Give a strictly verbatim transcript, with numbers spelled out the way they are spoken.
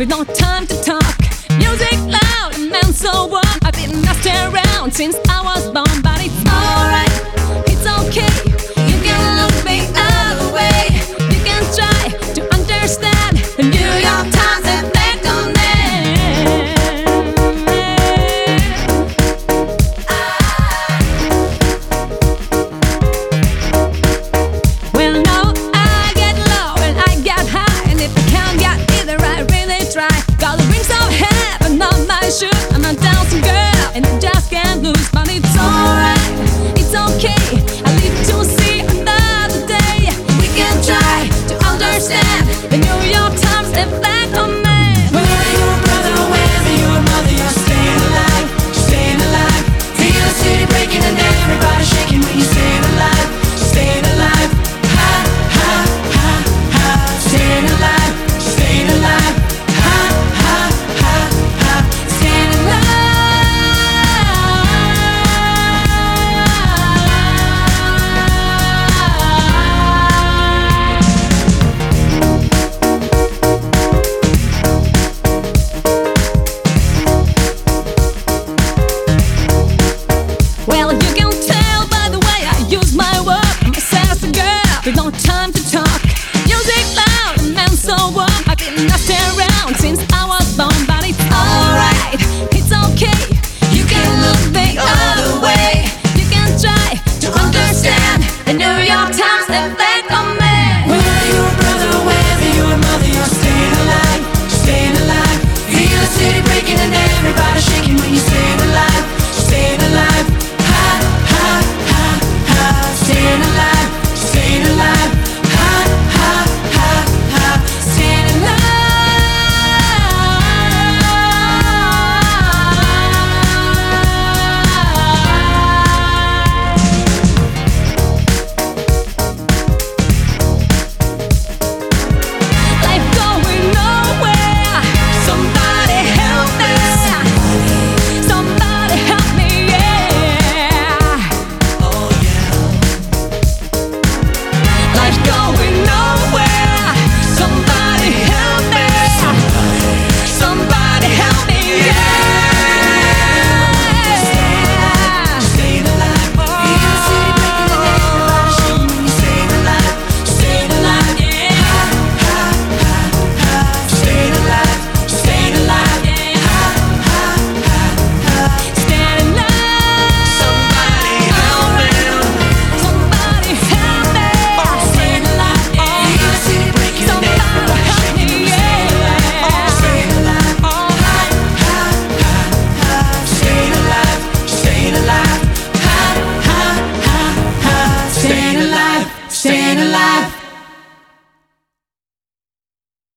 with no time to talk. Music loud and man so what? I've been messed around since I was born, but it's alright, it's okay. You can look me other way. You can try to understand the New York Times effect on me. Well, no, I get low and I get high, and if I can't get either, I really try. Got the wings of heaven on my shoe. I'm a dancing girl and I just can't lose, but it's alright, it's okay. I live to see another day. We can try to understand the New York Times effect.